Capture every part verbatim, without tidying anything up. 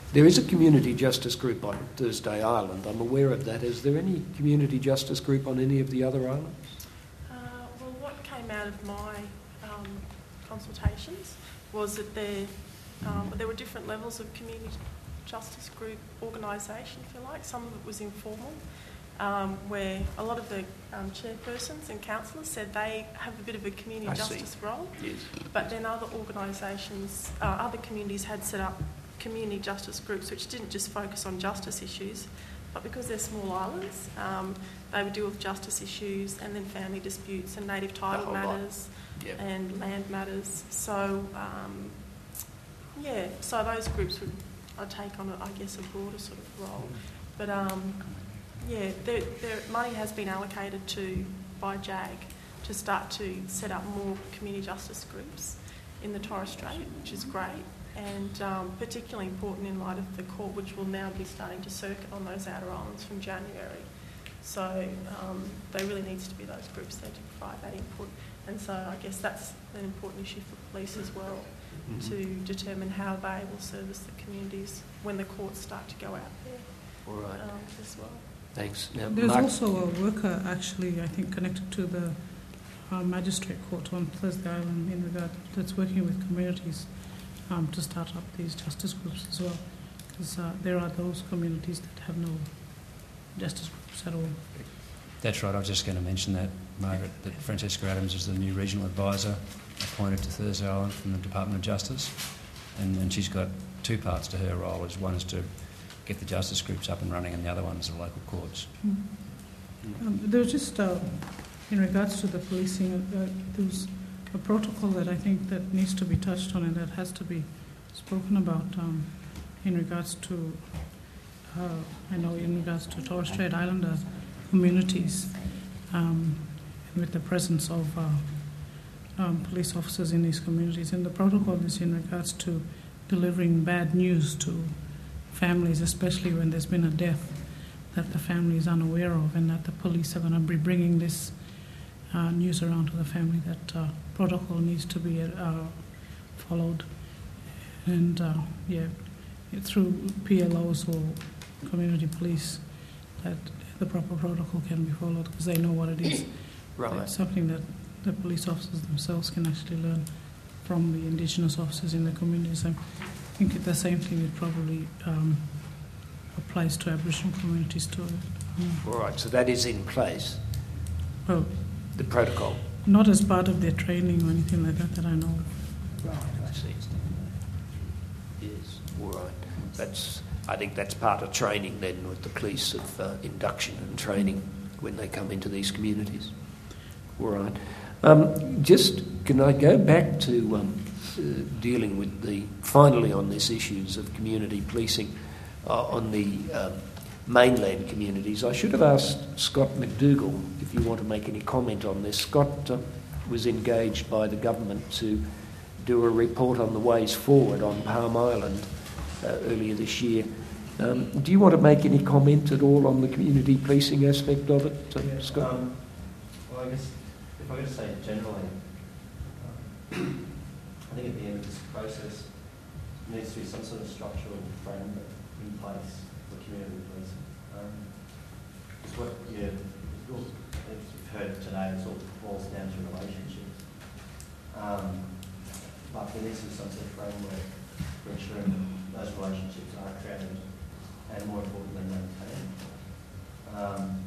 There is a community justice group on Thursday Island. I'm aware of that. Is there any community justice group on any of the other islands? Uh, well, what came out of my um, consultations was that there, um, there were different levels of community justice group organisation, if you like. Some of it was informal, um, where a lot of the um, chairpersons and councillors said they have a bit of a community I justice see. role. Yes. But then other organisations, uh, other communities had set up community justice groups which didn't just focus on justice issues, but because they're small islands, um, they would deal with justice issues and then family disputes and native title matters Yep. and land matters. So, um, yeah, so those groups would I take on, a, I guess, a broader sort of role. But, um, yeah, there, there, money has been allocated to by J A G to start to set up more community justice groups in the Torres Strait, which is great. And um, particularly important in light of the court, which will now be starting to circuit on those outer islands from January. So um, there really needs to be those groups there to provide that input. And so I guess that's an important issue for police as well, mm-hmm. to determine how they will service the communities when the courts start to go out there. All right. um, as well. Thanks. Now, There's Mark. also a worker, actually, I think, connected to the uh, magistrate court on Thursday Island in regard that's working with communities Um, to start up these justice groups as well, because uh, there are those communities that have no justice groups at all. That's right, I was just going to mention that, Margaret, that Francesca Adams is the new regional advisor appointed to Thursday Island from the Department of Justice, and, and she's got two parts to her role. One is to get the justice groups up and running, and the other one is the local courts. Mm-hmm. um, there was just, uh, in regards to the policing, uh, there was a protocol that I think that needs to be touched on and that has to be spoken about um, in regards to, uh, I know in regards to Torres Strait Islander communities, um, and with the presence of uh, um, police officers in these communities. And the protocol is in regards to delivering bad news to families, especially when there's been a death that the family is unaware of, and that the police are going to be bringing this uh, news around to the family. That uh, protocol needs to be uh, followed, and uh, yeah, through P L Os or community police, that the proper protocol can be followed, because they know what it is. Right. It's something that the police officers themselves can actually learn from the Indigenous officers in the communities. I think the same thing it probably um, applies to Aboriginal communities too. Um, All right, so that is in place, well, the protocol. not as part of their training or anything like that that I know of. Right, I see. Yes, all right. That's, I think that's part of training then with the police, of uh, induction and training when they come into these communities. All right. Um, just, can I go back to um, uh, dealing with the, finally on this issues of community policing uh, on the um, mainland communities. I should have asked Scott McDougall if you want to make any comment on this. Scott uh, was engaged by the government to do a report on the ways forward on Palm Island uh, earlier this year. Um, do you want to make any comment at all on the community policing aspect of it, uh, yeah, Scott? Um, well, I guess if I could say generally, um, I think at the end of this process, there needs to be some sort of structural framework in place for community policing. Um, it's what you, as you've heard today, it all boils down to relationships. Um, but there needs to be some sort of framework for ensuring that those relationships are created and, more importantly, maintained. Um,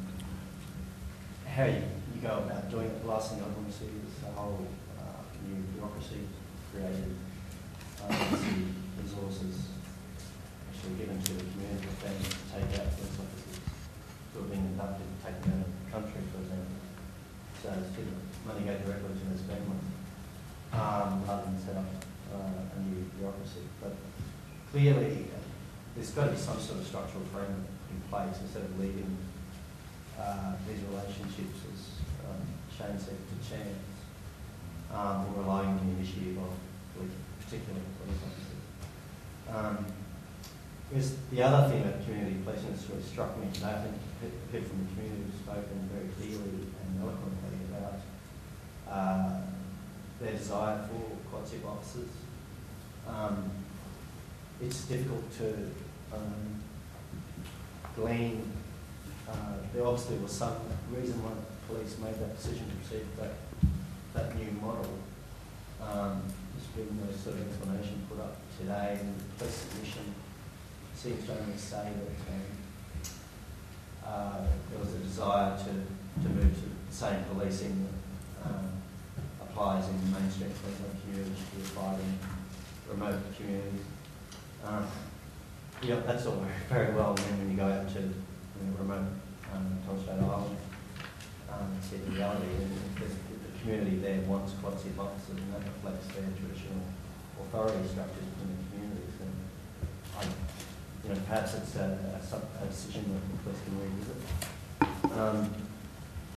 how you, you go about doing it, the last thing I want to see is a whole uh, new bureaucracy created, uh, resources actually given to the community of families to take out police officers who have been inducted, taken out of the country, for example. So it's to money go directly to those families, um, rather than set up uh, a new bureaucracy. But clearly, there's got to be some sort of structural framework in place instead of leaving uh, these relationships, as um, Shane said, to chance, um, or relying on the initiative of police, particularly police officers. Um, because the other thing that community policing has really struck me today, I think people from the community have spoken very clearly and eloquently about uh, their desire for quad-tip officers. Um, it's difficult to um, glean. Uh, there obviously was some reason why the police made that decision to proceed with that, that new model. Um, there's been no sort of explanation put up today, and the police submission seems to only say that um, uh, there was a desire to, to move to the same policing that um, applies in mainstream Queensland communities to be applied in remote communities. Um, yeah, that's all very well when, when you go out to you know, remote um, Torres Strait Island, um, see the reality. And if the community there wants quality of officers, and that reflects their traditional authority structures within the communities. And I, you know, perhaps it's a, a, a decision that the police can revisit. Um,